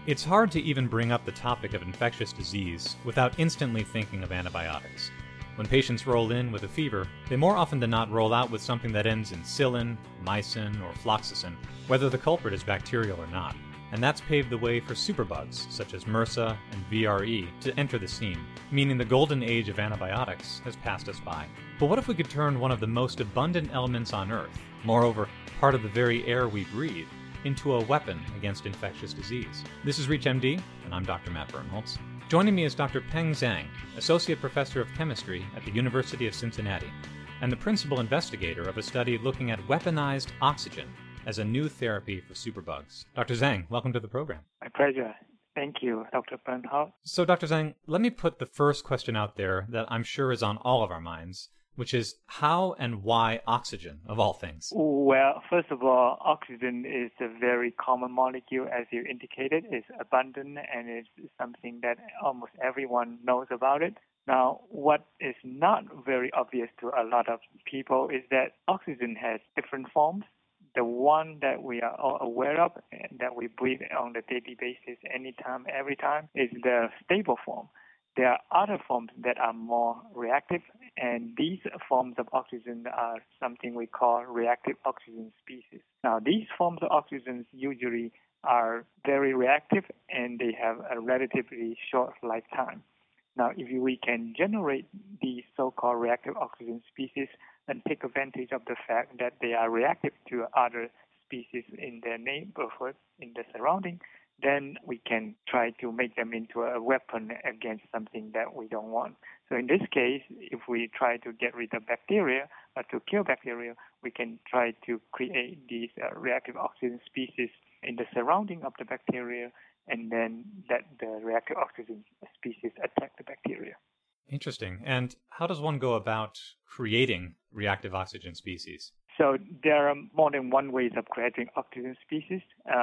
It's hard to even bring up the topic of infectious disease without instantly thinking of antibiotics. When patients roll in with a fever, they more often than not roll out with something that ends in psyllin, mycin, or floxacin, whether the culprit is bacterial or not. And that's paved the way for superbugs, such as MRSA and VRE, to enter the scene, meaning the golden age of antibiotics has passed us by. But what if we could turn one of the most abundant elements on Earth, moreover, part of the very air we breathe, into a weapon against infectious disease? This is ReachMD, and I'm Dr. Matt Birnholz. Joining me is Dr. Peng Zhang, Associate Professor of Chemistry at the University of Cincinnati, and the principal investigator of a study looking at weaponized oxygen as a new therapy for superbugs. Dr. Zhang, welcome to the program. My pleasure. Thank you, Dr. Birnholz. So, Dr. Zhang, let me put the first question out there that I'm sure is on all of our minds, which is how and why oxygen, of all things? Well, first of all, oxygen is a very common molecule, as you indicated. It's abundant, and it's something that almost everyone knows about it. Now, what is not very obvious to a lot of people is that oxygen has different forms. The one that we are all aware of and that we breathe on a daily basis, anytime, every time, is the stable form. There are other forms that are more reactive, and these forms of oxygen are something we call reactive oxygen species. Now, these forms of oxygen usually are very reactive, and they have a relatively short lifetime. Now, if we can generate these so-called reactive oxygen species and take advantage of the fact that they are reactive to other species in their neighborhood, in the surrounding, then we can try to make them into a weapon against something that we don't want. So in this case, if we try to get rid of bacteria or to kill bacteria, we can try to create these reactive oxygen species in the surrounding of the bacteria, and then let the reactive oxygen species attack the bacteria. Interesting. And how does one go about creating reactive oxygen species? So there are more than one way of creating oxygen species.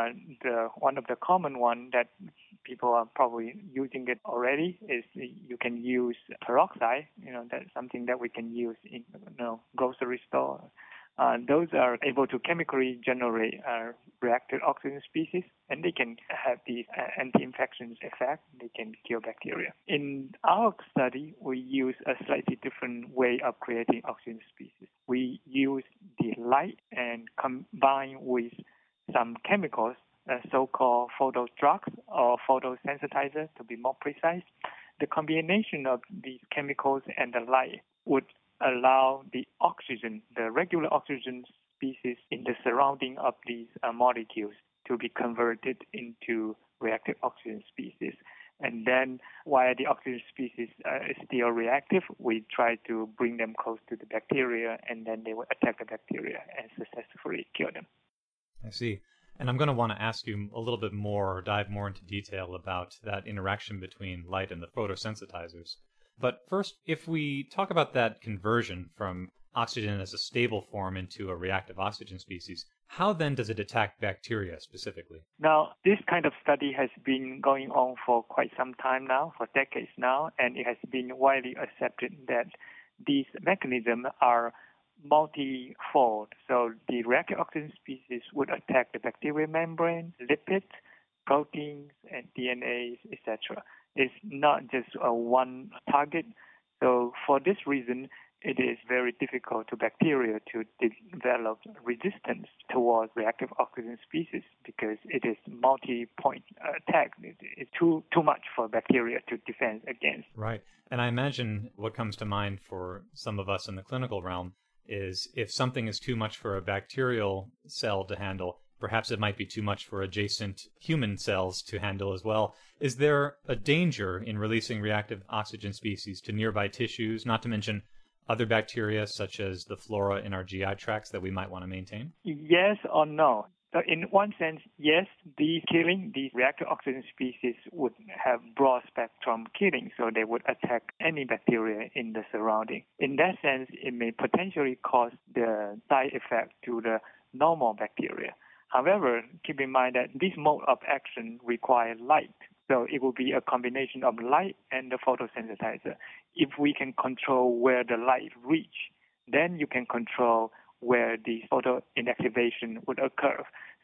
One of the common one that people are probably using it already is you can use peroxide. That's something that we can use in grocery store. Those are able to chemically generate reactive oxygen species, and they can have these anti-infection effect. They can kill bacteria. In our study, we use a slightly different way of creating oxygen species. We use the light and combine with some chemicals, so-called photodrugs or photosensitizer to be more precise. The combination of these chemicals and the light would allow the oxygen, the regular oxygen species in the surrounding of these molecules to be converted into reactive oxygen species. And then while the oxygen species is still reactive, we try to bring them close to the bacteria, and then they will attack the bacteria and successfully kill them. I see. And I'm going to want to ask you a little bit more, or dive more into detail about that interaction between light and the photosensitizers. But first, if we talk about that conversion from oxygen as a stable form into a reactive oxygen species, how then does it attack bacteria specifically? Now, this kind of study has been going on for quite some time now, for decades now, and it has been widely accepted that these mechanisms are multifold. So the reactive oxygen species would attack the bacterial membrane, lipids, proteins, and DNA, etc. It's not just one target. So for this reason, it is very difficult to bacteria to develop resistance towards reactive oxygen species because it is multi-point attack. It's too much for bacteria to defend against. Right. And I imagine what comes to mind for some of us in the clinical realm is if something is too much for a bacterial cell to handle, perhaps it might be too much for adjacent human cells to handle as well. Is there a danger in releasing reactive oxygen species to nearby tissues, not to mention other bacteria such as the flora in our GI tracts that we might want to maintain? Yes or no. So in one sense, yes, these reactive oxygen species would have broad spectrum killing, so they would attack any bacteria in the surrounding. In that sense, it may potentially cause the side effect to the normal bacteria. However, keep in mind that this mode of action requires light. So it will be a combination of light and the photosensitizer. If we can control where the light reach, then you can control where the photo inactivation would occur.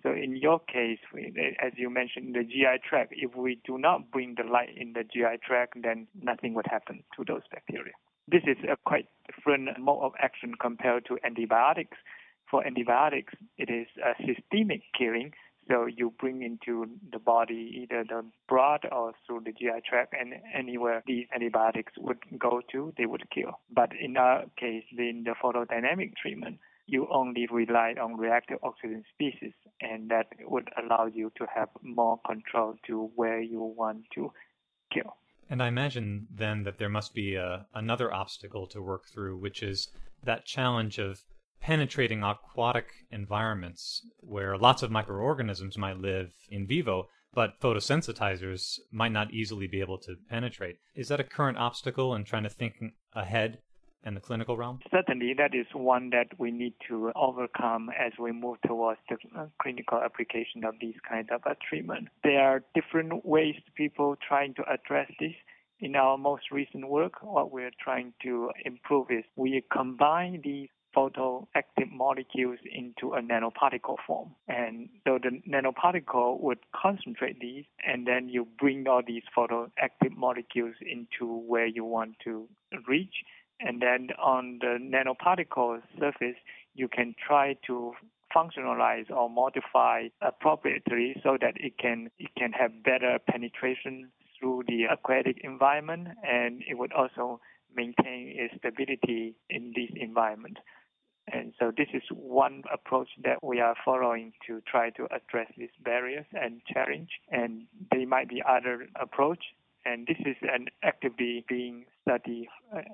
So in your case, as you mentioned, the GI tract, if we do not bring the light in the GI tract, then nothing would happen to those bacteria. This is a quite different mode of action compared to antibiotics. For antibiotics, it is a systemic killing. So you bring into the body either the blood or through the GI tract, and anywhere these antibiotics would go to, they would kill. But in our case, in the photodynamic treatment, you only rely on reactive oxygen species, and that would allow you to have more control to where you want to kill. And I imagine then that there must be another obstacle to work through, which is that challenge of penetrating aquatic environments where lots of microorganisms might live in vivo, but photosensitizers might not easily be able to penetrate. Is that a current obstacle in trying to think ahead in the clinical realm? Certainly, that is one that we need to overcome as we move towards the clinical application of these kinds of treatment. There are different ways people trying to address this. In our most recent work, what we're trying to improve is we combine these photoactive molecules into a nanoparticle form. And so the nanoparticle would concentrate these, and then you bring all these photoactive molecules into where you want to reach. And then on the nanoparticle surface, you can try to functionalize or modify appropriately so that it can have better penetration through the aquatic environment, and it would also maintain its stability in this environment. And so this is one approach that we are following to try to address these barriers and challenge. And there might be other approach. And this is an actively being studied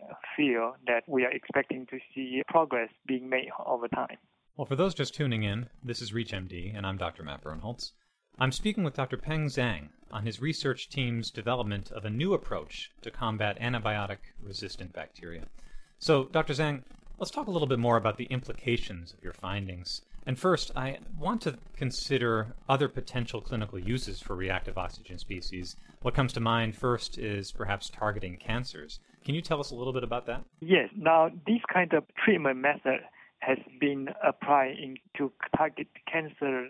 field that we are expecting to see progress being made over time. Well, for those just tuning in, this is ReachMD, and I'm Dr. Matt Birnholz. I'm speaking with Dr. Peng Zhang on his research team's development of a new approach to combat antibiotic-resistant bacteria. So, Dr. Zhang, let's talk a little bit more about the implications of your findings. And first, I want to consider other potential clinical uses for reactive oxygen species. What comes to mind first is perhaps targeting cancers. Can you tell us a little bit about that? Yes. Now, this kind of treatment method has been applied to target cancer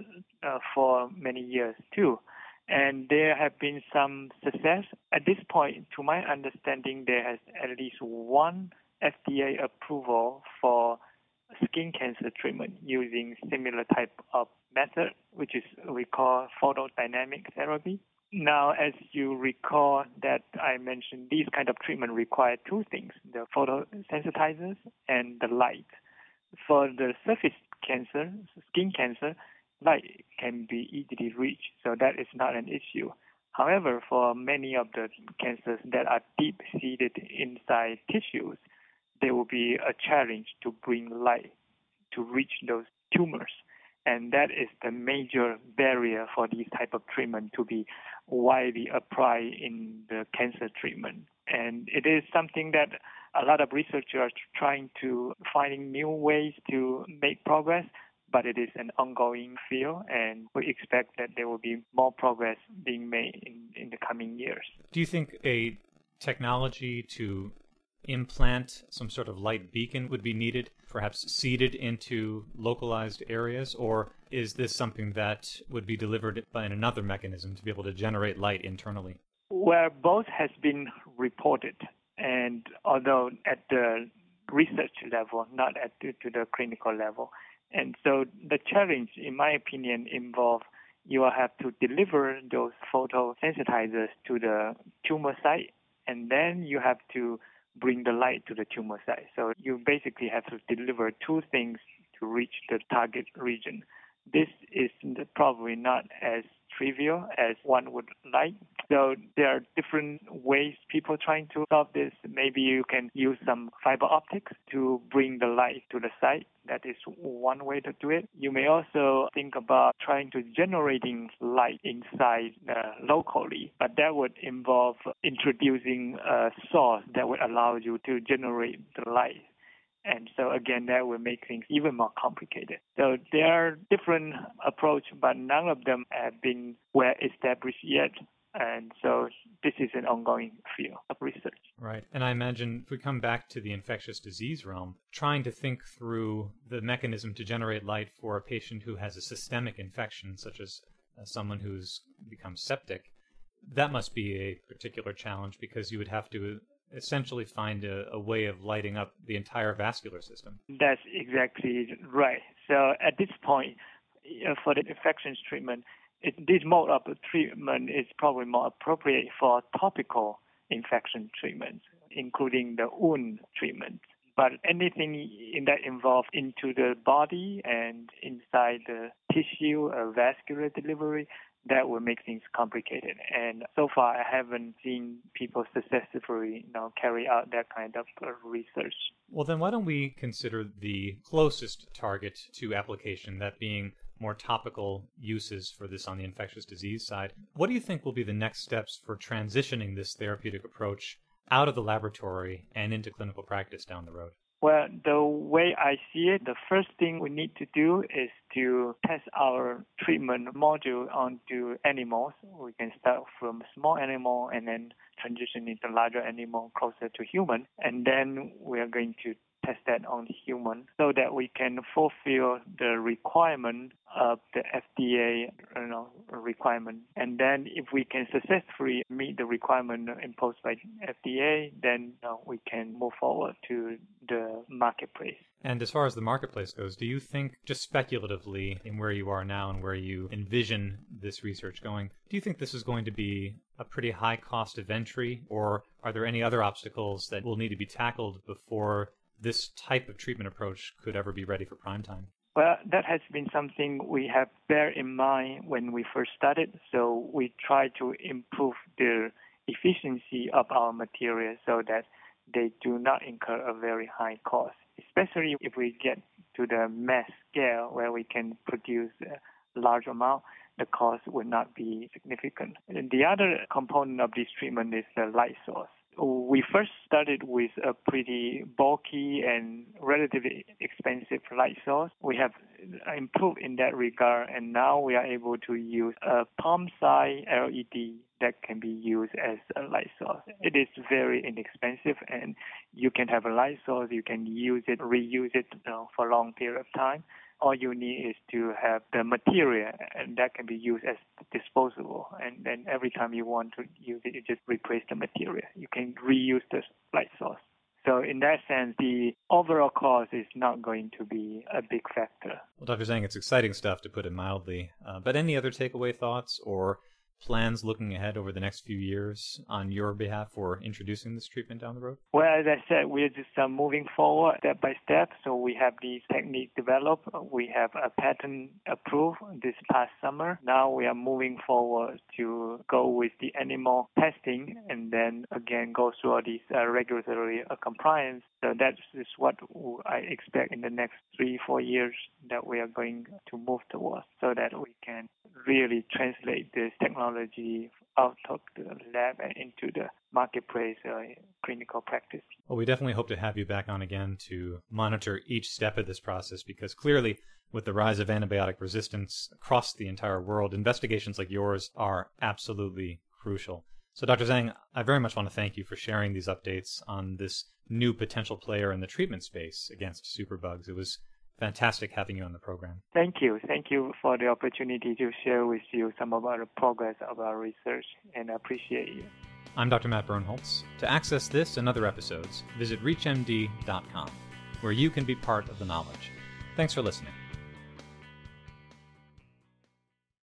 for many years too. And there have been some success. At this point, to my understanding, there has at least one FDA approval for skin cancer treatment using similar type of method, which is we call photodynamic therapy. Now, as you recall that I mentioned, these kind of treatment require two things, the photosensitizers and the light. For the surface cancer, skin cancer, light can be easily reached, so that is not an issue. However, for many of the cancers that are deep-seated inside tissues, there will be a challenge to bring light to reach those tumors. And that is the major barrier for these type of treatment to be widely applied in the cancer treatment. And it is something that a lot of researchers are trying to finding new ways to make progress, but it is an ongoing field, and we expect that there will be more progress being made in the coming years. Do you think a technology to implant some sort of light beacon would be needed, perhaps seeded into localized areas, or is this something that would be delivered by another mechanism to be able to generate light internally? Well, both has been reported, and although at the research level, not to the clinical level. And so the challenge, in my opinion, involves you will have to deliver those photosensitizers to the tumor site, and then you have to bring the light to the tumor site. So you basically have to deliver two things to reach the target region. This is probably not as trivial as one would like. So there are different ways people trying to solve this. Maybe you can use some fiber optics to bring the light to the site. That is one way to do it. You may also think about trying to generating light inside locally, but that would involve introducing a source that would allow you to generate the light. And so, again, that will make things even more complicated. So there are different approaches, but none of them have been well established yet. And so this is an ongoing field of research. Right. And I imagine if we come back to the infectious disease realm, trying to think through the mechanism to generate light for a patient who has a systemic infection, such as someone who's become septic, that must be a particular challenge because you would have to essentially find a way of lighting up the entire vascular system. That's exactly right. So at this point, for the infections treatment, this mode of treatment is probably more appropriate for topical infection treatments, including the wound treatment. But anything in that involved into the body and inside the tissue, vascular delivery, that will make things complicated. And so far, I haven't seen people successfully, carry out that kind of research. Well, then why don't we consider the closest target to application, that being more topical uses for this on the infectious disease side? What do you think will be the next steps for transitioning this therapeutic approach out of the laboratory and into clinical practice down the road? Well, the way I see it, the first thing we need to do is to test our treatment module onto animals. We can start from small animal and then transition into larger animal closer to human. And then we are going to test that on human so that we can fulfill the requirement of the FDA requirement. And then if we can successfully meet the requirement imposed by FDA, then we can move forward to the marketplace. And as far as the marketplace goes, do you think, just speculatively in where you are now and where you envision this research going, do you think this is going to be a pretty high cost of entry, or are there any other obstacles that will need to be tackled before this type of treatment approach could ever be ready for prime time? Well, that has been something we have bear in mind when we first started. So we try to improve the efficiency of our materials so that they do not incur a very high cost, especially if we get to the mass scale where we can produce a large amount. The cost would not be significant. And the other component of this treatment is the light source. We first started with a pretty bulky and relatively expensive light source. We have improved in that regard, and now we are able to use a palm-sized LED that can be used as a light source. It is very inexpensive, and you can have a light source. You can use it, reuse it for a long period of time. All you need is to have the material, and that can be used as disposable. And then every time you want to use it, you just replace the material. You can reuse the light source. So in that sense, the overall cost is not going to be a big factor. Well, Dr. Zhang, it's exciting stuff, to put it mildly. But any other takeaway thoughts or plans looking ahead over the next few years on your behalf for introducing this treatment down the road? Well, as I said, we're just moving forward step by step. So we have these techniques developed. We have a patent approved this past summer. Now we are moving forward to go with the animal testing and then again go through all these regulatory compliance. So that is what I expect in the next 3-4 years that we are going to move towards, so that we can really translate this technology out of the lab and into the marketplace clinical practice. Well, we definitely hope to have you back on again to monitor each step of this process, because clearly, with the rise of antibiotic resistance across the entire world, investigations like yours are absolutely crucial. So, Dr. Zhang, I very much want to thank you for sharing these updates on this new potential player in the treatment space against superbugs. It was fantastic having you on the program. Thank you. Thank you for the opportunity to share with you some of our progress of our research, and I appreciate you. I'm Dr. Matt Birnholz. To access this and other episodes, visit ReachMD.com, where you can be part of the knowledge. Thanks for listening.